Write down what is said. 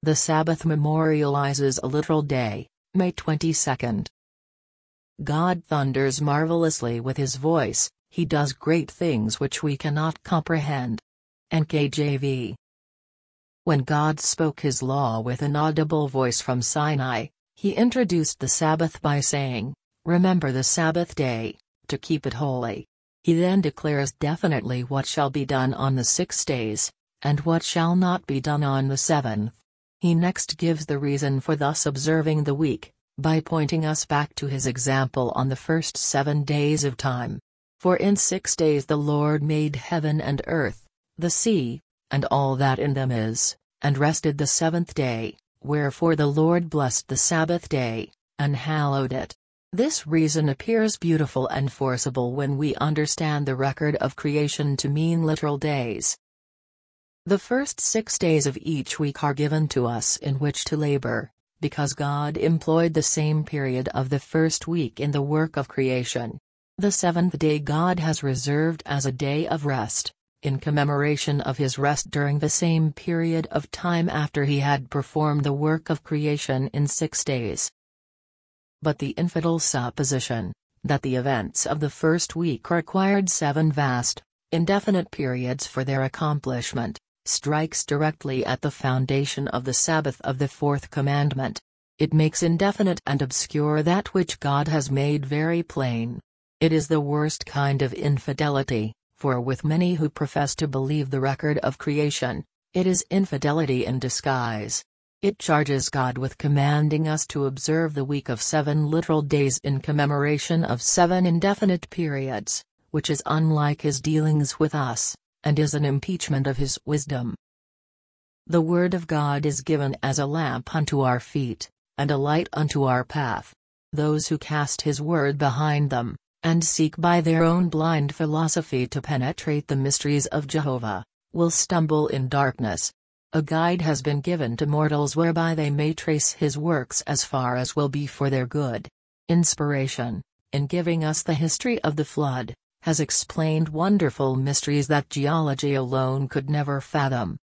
The Sabbath memorializes a literal day, May 22. God thunders marvelously with his voice, he does great things which we cannot comprehend. NKJV. When God spoke his law with an audible voice from Sinai, he introduced the Sabbath by saying, "Remember the Sabbath day, to keep it holy." He then declares definitely what shall be done on the 6 days, and what shall not be done on the 7th. He next gives the reason for thus observing the week, by pointing us back to his example on the first 7 days of time. For in 6 days the Lord made heaven and earth, the sea, and all that in them is, and rested the 7th day, wherefore the Lord blessed the Sabbath day, and hallowed it. This reason appears beautiful and forcible when we understand the record of creation to mean literal days. The first 6 days of each week are given to us in which to labor, because God employed the same period of the first week in the work of creation. The 7th day God has reserved as a day of rest, in commemoration of his rest during the same period of time after he had performed the work of creation in 6 days. But the infidel supposition, that the events of the first week required 7 vast, indefinite periods for their accomplishment, strikes directly at the foundation of the Sabbath of the 4th commandment. It makes indefinite and obscure that which God has made very plain. It is the worst kind of infidelity, for with many who profess to believe the record of creation, it is infidelity in disguise. It charges God with commanding us to observe the week of 7 literal days in commemoration of 7 indefinite periods, which is unlike his dealings with us, and is an impeachment of his wisdom. The word of God is given as a lamp unto our feet, and a light unto our path. Those who cast his word behind them, and seek by their own blind philosophy to penetrate the mysteries of Jehovah, will stumble in darkness. A guide has been given to mortals whereby they may trace his works as far as will be for their good. Inspiration, in giving us the history of the flood, has explained wonderful mysteries that geology alone could never fathom.